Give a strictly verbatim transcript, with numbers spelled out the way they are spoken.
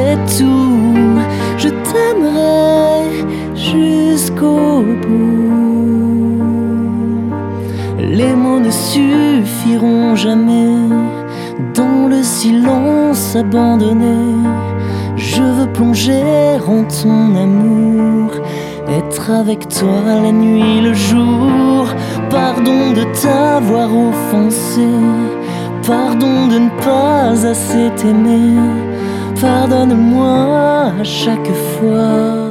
donnerais tout, je t'aimerais jusqu'au bout. Les mots ne suffiront jamais dans le silence abandonné. Je veux plonger en ton amour, être avec toi la nuit, le jour. Pardon de t'avoir offensé, pardon de ne pas assez t'aimer. Pardonne-moi à chaque fois